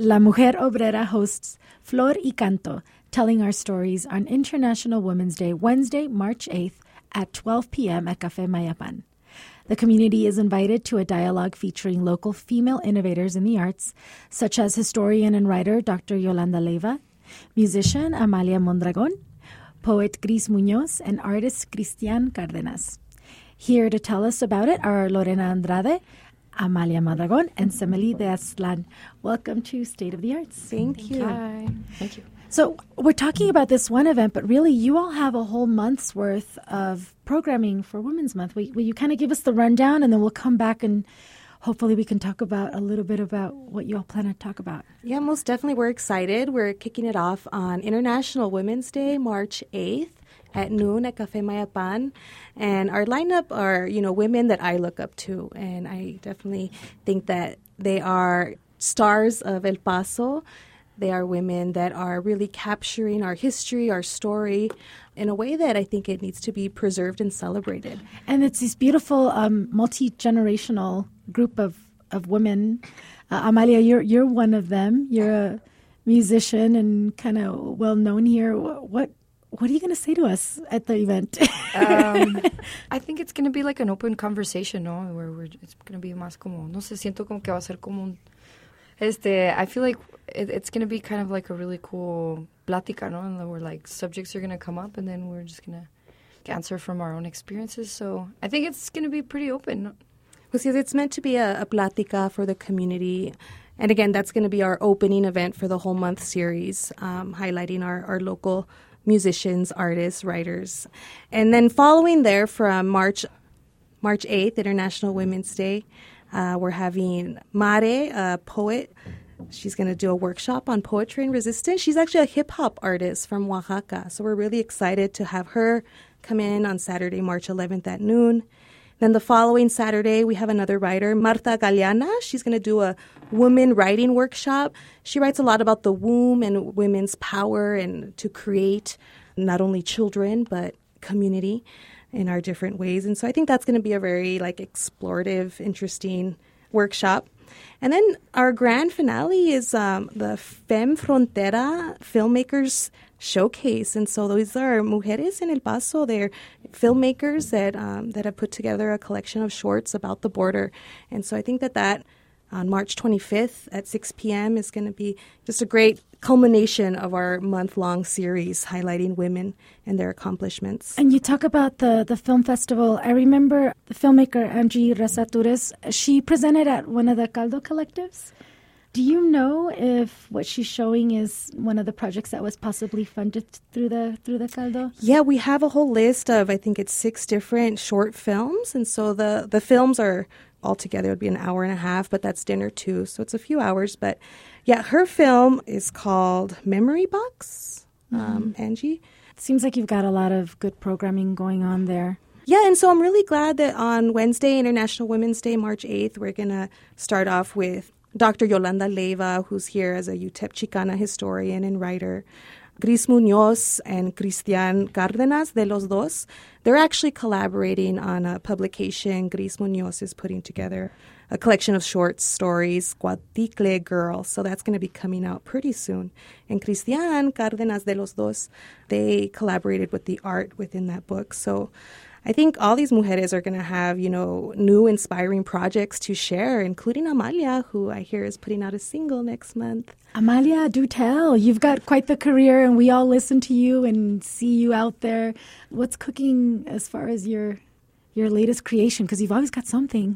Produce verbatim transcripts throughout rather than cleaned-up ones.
La Mujer Obrera hosts Flor y Canto, telling our stories on International Women's Day, Wednesday, March eighth at twelve p.m. at Café Mayapan. The community is invited to a dialogue featuring local female innovators in the arts, such as historian and writer Doctor Yolanda Leyva, musician Amalia Mondragon, poet Gris Muñoz, and artist Cristian Cárdenas. Here to tell us about it are Lorena Andrade, Amalia Mondragon, and Semeli de Aslan. Welcome to State of the Arts. Thank, Thank you. you. Hi. Thank you. So we're talking about this one event, but really you all have a whole month's worth of programming for Women's Month. Will, will you kind of give us the rundown, and then we'll come back and hopefully we can talk about a little bit about what you all plan to talk about. Yeah, most definitely. We're excited. We're kicking it off on International Women's Day, March eighth at noon at Café Mayapan. And our lineup are, you know, women that I look up to. And I definitely think that they are stars of El Paso. They are women that are really capturing our history, our story, in a way that I think it needs to be preserved and celebrated. And it's this beautiful um, multi-generational group of, of women. Uh, Amalia, you're you're one of them. You're a musician and kind of well-known here. What what are you going to say to us at the event? um, I think it's going to be like an open conversation, no? Where we're, it's going to be más como, no sé, siento como que va a ser como un, este, I feel like it, it's going to be kind of like a really cool plática, no? And where like subjects are going to come up and then we're just going to answer from our own experiences. So I think it's going to be pretty open. Because it's meant to be a, a plática for the community. And again, that's going to be our opening event for the whole month series, um, highlighting our, our local musicians, artists, writers. And then following there from March March eighth, International Women's Day, uh, we're having Mare, a poet. She's going to do a workshop on poetry and resistance. She's actually a hip-hop artist from Oaxaca. So we're really excited to have her come in on Saturday, March eleventh at noon. Then the following Saturday, we have another writer, Marta Galeana. She's going to do a woman writing workshop. She writes a lot about the womb and women's power and to create not only children, but community in our different ways. And so I think that's going to be a very like explorative, interesting workshop. And then our grand finale is um, the Fem Frontera Filmmakers Showcase. And so those are mujeres in El Paso. They're filmmakers that um, that have put together a collection of shorts about the border. And so I think that that on March twenty-fifth at six p.m. is going to be just a great culmination of our month-long series highlighting women and their accomplishments. And you talk about the, the film festival. I remember the filmmaker Angie Rezatures. She presented at one of the Caldo collectives. Do you know if what she's showing is one of the projects that was possibly funded through the through the Caldo? Yeah, we have a whole list of, I think it's six different short films. And so the, the films are altogether, it would be an hour and a half, but that's dinner too. So it's a few hours. But yeah, her film is called Memory Box, um, mm-hmm. Angie. It seems like you've got a lot of good programming going on there. Yeah, and so I'm really glad that on Wednesday, International Women's Day, March eighth, we're going to start off with Doctor Yolanda Leyva, who's here as a U T E P Chicana historian and writer. Gris Muñoz and Cristian Cárdenas, de los dos, they're actually collaborating on a publication. Gris Muñoz is putting together a collection of short stories, Cuaticle Girl. So that's going to be coming out pretty soon. And Cristian Cárdenas, de los dos, they collaborated with the art within that book. So I think all these mujeres are going to have, you know, new inspiring projects to share, including Amalia, who I hear is putting out a single next month. Amalia, do tell. You've got quite the career, and we all listen to you and see you out there. What's cooking as far as your your latest creation? Because you've always got something.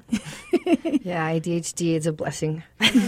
Yeah, A D H D is a blessing.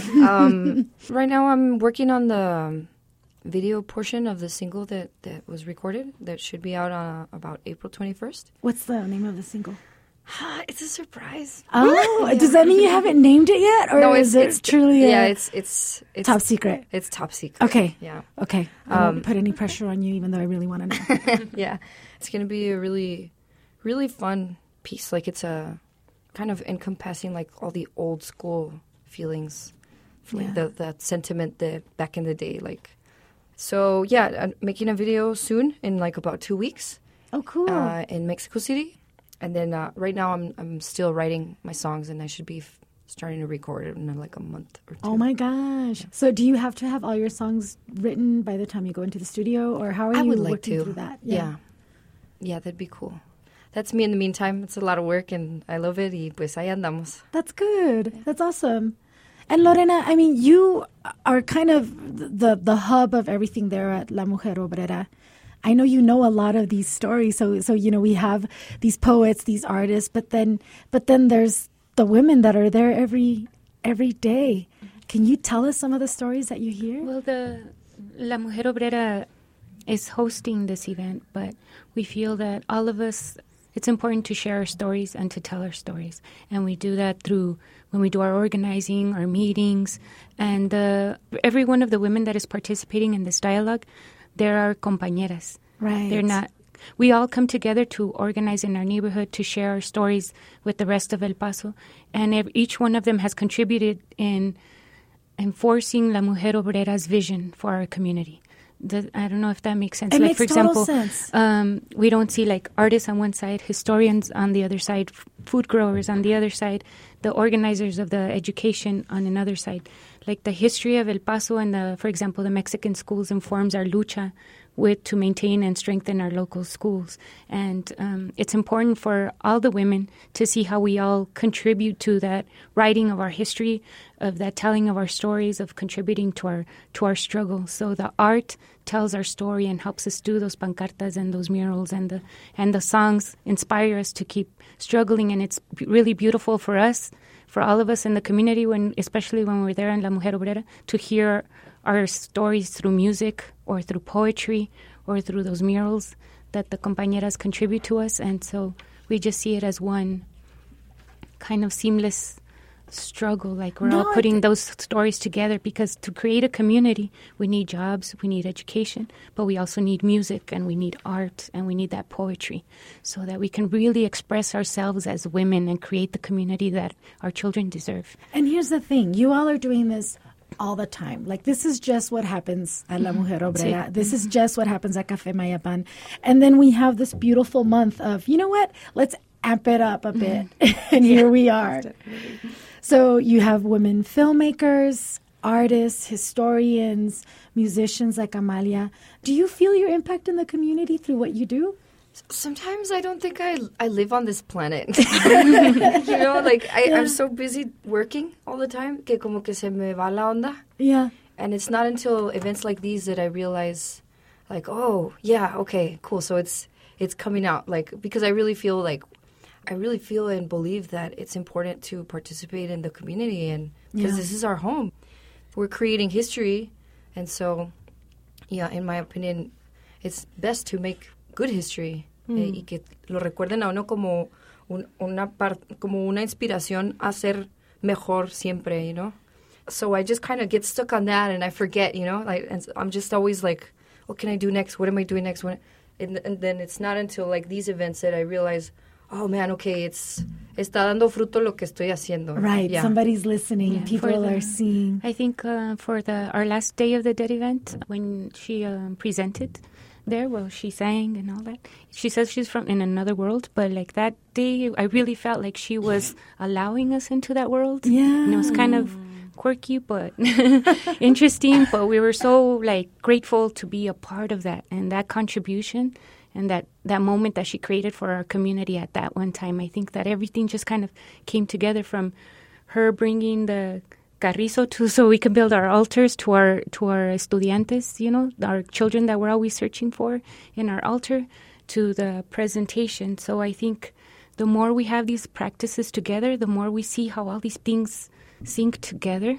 um, right now I'm working on the video portion of the single that, that was recorded that should be out on uh, about April twenty-first. What's the name of the single? It's a surprise. Oh, yeah. Does that mean you haven't named it yet? Or no, it's, is it it's truly yeah, a it's, it's it's top secret? It's top secret. Okay. Yeah. Okay. I Um, won't put any pressure on you, even though I really want to know. Yeah. It's going to be a really, really fun piece. Like it's a kind of encompassing like all the old school feelings, like Yeah. the, that sentiment that back in the day, like. So, yeah, I'm making a video soon in like about two weeks. Oh, cool. Uh, in Mexico City. And then uh, right now I'm I'm still writing my songs and I should be f- starting to record it in like a month or two. Oh my gosh. So do you have to have all your songs written by the time you go into the studio, or how are I you would like working to. through that? Yeah. yeah. Yeah, that'd be cool. That's me in the meantime. It's a lot of work and I love it. Y pues ahí andamos. That's good. That's awesome. And Lorena, I mean, you are kind of the the hub of everything there at La Mujer Obrera. I know you know a lot of these stories. So, so you know, we have these poets, these artists, but then, but then there's the women that are there every every day. Can you tell us some of the stories that you hear? Well, the La Mujer Obrera is hosting this event, but we feel that all of us, it's important to share our stories and to tell our stories. And we do that through when we do our organizing, our meetings, and uh, every one of the women that is participating in this dialogue, they're our compañeras. Right. They're not. We all come together to organize in our neighborhood, to share our stories with the rest of El Paso. And every, each one of them has contributed in enforcing La Mujer Obrera's vision for our community. The, I don't know if that makes sense. It like, makes for example, total sense. Um, we don't see like artists on one side, historians on the other side, f- food growers on the other side, the organizers of the education on another side. Like the history of El Paso and, the, for example, the Mexican schools informs our lucha with to maintain and strengthen our local schools. And um, it's important for all the women to see how we all contribute to that writing of our history, of that telling of our stories, of contributing to our to our struggle. So the art tells our story and helps us do those pancartas and those murals, and the and the songs inspire us to keep struggling. And it's b- really beautiful for us, for all of us in the community, when especially when we're there in La Mujer Obrera, to hear our stories through music or through poetry or through those murals that the compañeras contribute to us. And so we just see it as one kind of seamless struggle, like we're No, all putting th- those stories together, because to create a community, we need jobs, we need education, but we also need music, and we need art, and we need that poetry, so that we can really express ourselves as women and create the community that our children deserve. And here's the thing. You all are doing this all the time. Like, this is just what happens at La Mujer Obrera. Sí. This is just what happens at Café Mayapan. And then we have this beautiful month of, you know what? Let's amp it up a bit. And here we are. So you have women filmmakers, artists, historians, musicians like Amalia. Do you feel your impact in the community through what you do? Sometimes I don't think I I live on this planet. You know, like I, Yeah. I'm so busy working all the time que como que se me va la onda. Yeah. And it's not until events like these that I realize, like, oh, yeah, okay, cool. So it's it's coming out, like, because I really feel like, I really feel and believe that it's important to participate in the community, and because Yeah. this is our home. We're creating history, and so, yeah, in my opinion, it's best to make good history eh, y que lo recuerden a uno como un, una par, como una inspiración a ser mejor siempre, you know. So I just kind of get stuck on that, and I forget, you know. Like, and I'm just always like, what can I do next? What am I doing next? What? And, and then it's not until like these events that I realize, oh man, okay, it's está dando fruto lo que estoy haciendo. Right. Yeah. Somebody's listening. Yeah. People For the- are seeing. I think uh, for the our last day of the Dead event, when she um, presented there, well, she sang and all that. She says she's from in another world, but like that day, I really felt like she was allowing us into that world. Yeah. And it was kind of quirky, but interesting. But we were so like grateful to be a part of that, and that contribution and that, that moment that she created for our community at that one time. I think that everything just kind of came together, from her bringing the carrizo to so we can build our altars to our to our estudiantes, you know, our children that we're always searching for in our altar, to the presentation. So I think the more we have these practices together, the more we see how all these things sync together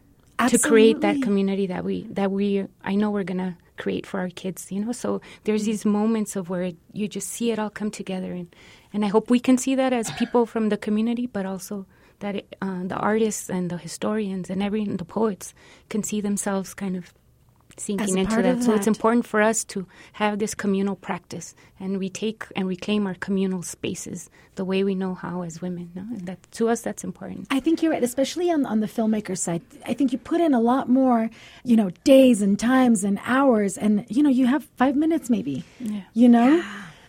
to create that Absolutely. community that we that we I know we're gonna create for our kids, you know. So there's these moments of where it, you just see it all come together, and and I hope we can see that as people from the community, but also that it, uh, the artists and the historians and every the poets can see themselves kind of sinking a into part that. of So it's that. important for us to have this communal practice and retake and reclaim our communal spaces the way we know how as women. No? And that to us, that's important. I think you're right, especially on on the filmmaker side. I think you put in a lot more, you know, days and times and hours, and you know, you have five minutes maybe. Yeah. You know,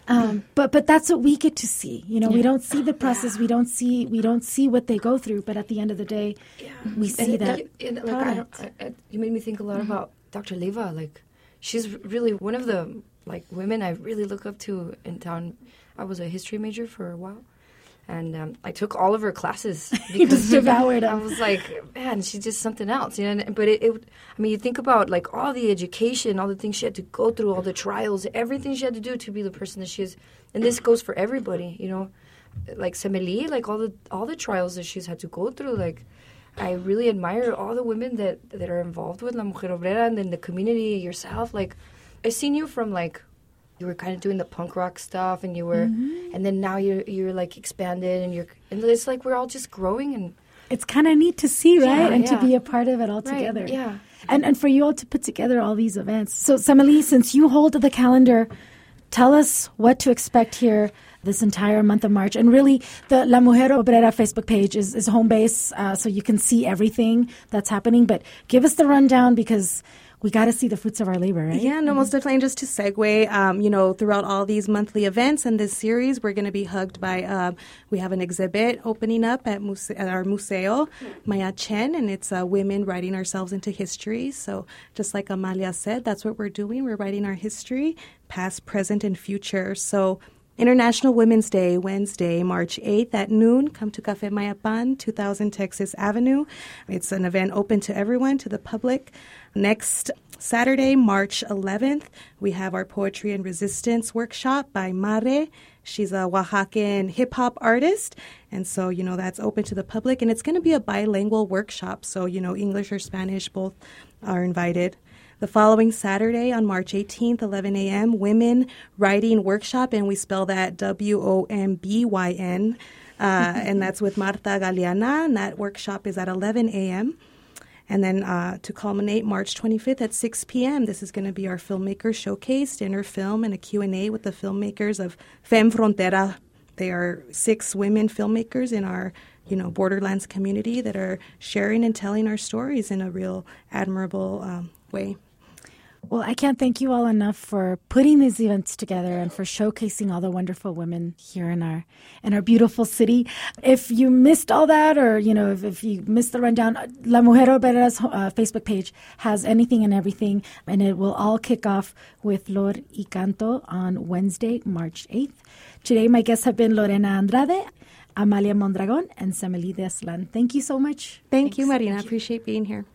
Um, but but that's what we get to see. You know, yeah. we don't see the process. Yeah. We don't see we don't see what they go through. But at the end of the day, yeah. we see and, that. And, and, like, I don't, I, I, you made me think a lot mm-hmm. about Doctor Leva. Like, she's really one of the like women I really look up to in town. I was a history major for a while. And um, I took all of her classes because just devoured them. I was like, man, she's just something else. You know? But it, it, I mean, you think about like all the education, all the things she had to go through, all the trials, everything she had to do to be the person that she is. And this goes for everybody, you know, like Semeli, like all the all the trials that she's had to go through. Like, I really admire all the women that that are involved with La Mujer Obrera and then the community, yourself. Like, I've seen you from like. You were kind of doing the punk rock stuff, and you were, mm-hmm. and then now you're you're like expanded, and you're, and it's like we're all just growing, and it's kind of neat to see, right, yeah, and yeah. to be a part of it all right, together, yeah, and and for you all to put together all these events. So, Semeli, since you hold the calendar, tell us what to expect here this entire month of March, and really the La Mujer Obrera Facebook page is is home base, uh, so you can see everything that's happening. But give us the rundown because. We got to see the fruits of our labor, right? Yeah, no, most definitely. And just to segue, um, you know, throughout all these monthly events and this series, we're going to be hugged by, um, we have an exhibit opening up at, muse- at our museo, Maya Chen, and it's uh, women writing ourselves into history. So just like Amalia said, that's what we're doing. We're writing our history, past, present, and future. So International Women's Day, Wednesday, March eighth at noon. Come to Café Mayapan, two thousand Texas Avenue. It's an event open to everyone, to the public. Next Saturday, March eleventh, we have our Poetry and Resistance workshop by Mare. She's a Oaxacan hip-hop artist, and so, you know, that's open to the public. And it's going to be a bilingual workshop, so, you know, English or Spanish, both are invited. The following Saturday on March eighteenth, eleven a.m., Women Writing Workshop, and we spell that W O M B Y N, uh, and that's with Marta Galeana, and that workshop is at eleven a.m., And then uh, to culminate, March twenty-fifth at six p.m., this is going to be our filmmaker showcase, dinner film, and a Q and A with the filmmakers of Fem Frontera. They are six women filmmakers in our, you know, Borderlands community that are sharing and telling our stories in a real admirable um, way. Well, I can't thank you all enough for putting these events together and for showcasing all the wonderful women here in our in our beautiful city. If you missed all that, or you know, if, if you missed the rundown, La Mujer Obrera's uh, Facebook page has anything and everything, and it will all kick off with Flor y Canto on Wednesday, March eighth. Today, my guests have been Lorena Andrade, Amalia Mondragon, and Semeli de Aslan. Thank you so much. Thank Thanks. you, Marina. I appreciate being here.